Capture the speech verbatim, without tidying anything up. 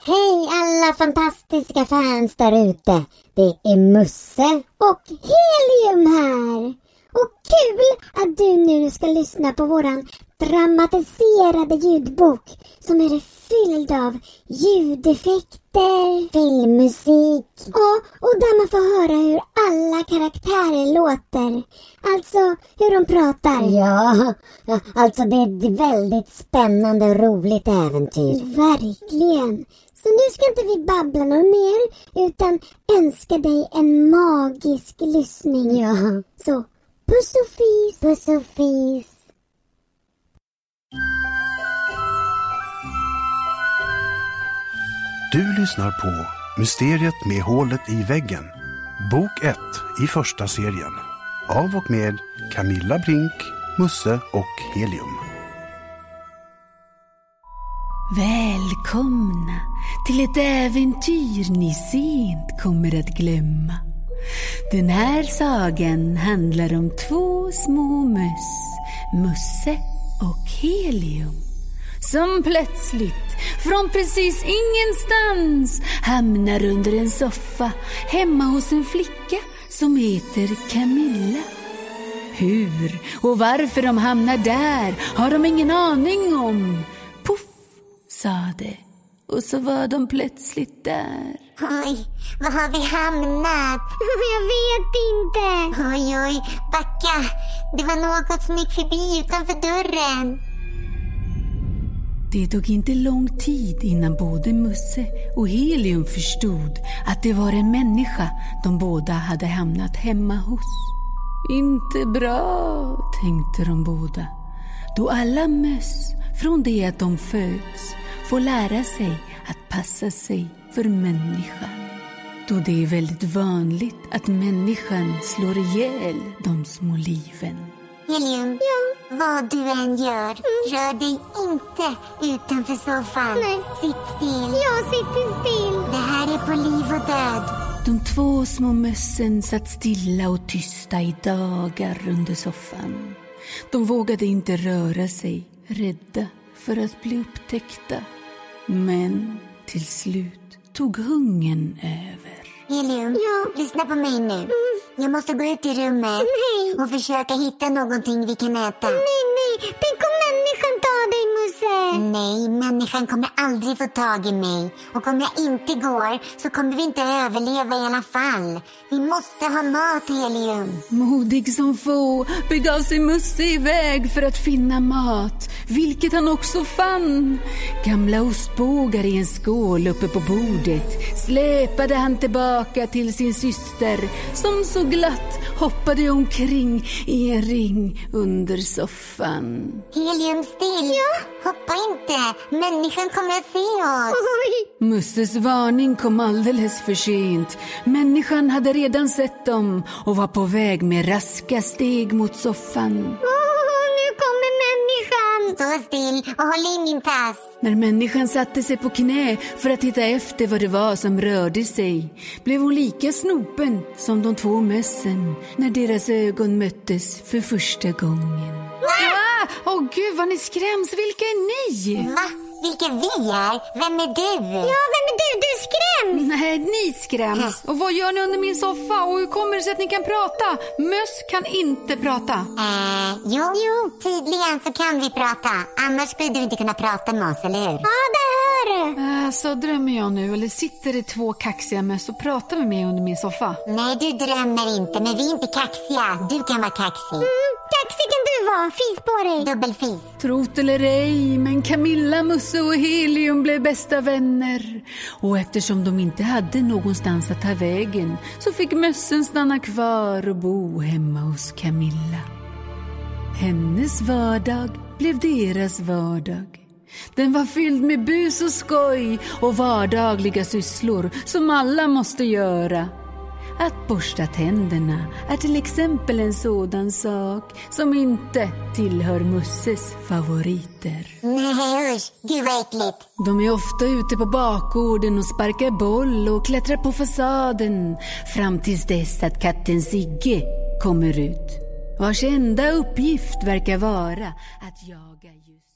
Hej alla fantastiska fans där ute. Det är Musse och Helium här. Och kul att du nu ska lyssna på våran dramatiserade ljudbok som är fylld av ljudeffekter, filmmusik och, och där man får höra hur alla karaktärer låter. Alltså hur de pratar. Ja, alltså det är ett väldigt spännande och roligt äventyr. Verkligen. Så nu ska inte vi babbla något mer utan önska dig en magisk lyssning. Ja. Så puss och fis, puss och fis. Du lyssnar på Mysteriet med hålet i väggen. Bok ett i första serien. Av och med Camilla Brink, Musse och Helium. Välkomna till ett äventyr ni sent kommer att glömma. Den här sagan handlar om två små möss, Musse och Helium, som plötsligt från precis ingenstans hamnar under en soffa hemma hos en flicka som heter Camilla. Hur och varför de hamnar där har de ingen aning om. Puff, sa det. Och så var de plötsligt där. Oj, var har vi hamnat? Jag vet inte. Oj, oj, backa. Det var något som gick förbi utanför dörren. Det tog inte lång tid innan både Musse och Helium förstod att det var en människa de båda hade hamnat hemma hos. Inte bra, tänkte de båda. Då alla möss, från det att de föds, får lära sig att passa sig för människan. Då det är väldigt vanligt att människan slår ihjäl de små liven. Helium, ja. Vad du än gör, mm. rör dig inte utanför soffan. Nej. Sitt still. Jag sitter still. Det här är på liv och död. De två små mössen satt stilla och tysta i dagar under soffan. De vågade inte röra sig, rädda för att bli upptäckta. Men till slut tog hungern över. Helium, ja. Lyssna på mig nu. Mm. Jag måste gå ut i rummet nej. och försöka hitta någonting vi kan äta. Nej, nej. Tänk om människan tar dig, Musse. Nej, människan kommer aldrig få tag i mig. Och om jag inte går så kommer vi inte överleva i alla fall. Vi måste ha mat, Helium. Modig som få begav sig Musse iväg för att finna mat, vilket han också fann. Gamla ostbågar i en skål uppe på bordet släpade han tillbaka till sin syster, som så glatt hoppade omkring i en ring under soffan. Helium, still. Ja? Hoppa inte. Människan kommer att se oss. Oj. Musses varning kom alldeles för sent. Människan hade redan sett dem och var på väg med raska steg mot soffan. Oh, nu kommer människan. Stå still och håll i min tass. När människan satte sig på knä för att titta efter vad det var som rörde sig, blev hon lika snopen som de två mössen när deras ögon möttes för första gången. Ah! Åh oh, gud, vad ni skräms. Vilka är ni? Va? Vilka vi är? Vem är du? Ja, vem är du? Du skräms. Nej, ni skräms. Och vad gör ni under min soffa? Och hur kommer det sig att ni kan prata? Möss kan inte prata. Eh, jo, jo, tydligen så kan vi prata. Annars skulle du inte kunna prata med oss, eller hur? Ja, det hör du. Äh, så drömmer jag nu. Eller sitter det två kaxiga möss och pratar med mig under min soffa? Nej, du drömmer inte, men vi är inte kaxiga. Du kan vara kaxig. Mm, kaxig kan du vara. Fis på dig. Dubbelfis. Trot eller ej, men Camilla, Musse och Helium blev bästa vänner. Och eftersom de inte hade någonstans att ta vägen så fick mössen stanna kvar och bo hemma hos Camilla. Hennes vardag blev deras vardag. Den var fylld med bus och skoj och vardagliga sysslor som alla måste göra. Att borsta tänderna är till exempel en sådan sak som inte tillhör Musses favoriter. Nej, usch, gud vad äckligt. De är ofta ute på bakgården och sparkar boll och klättrar på fasaden fram tills dess att katten Sigge kommer ut, vars enda uppgift verkar vara att jaga just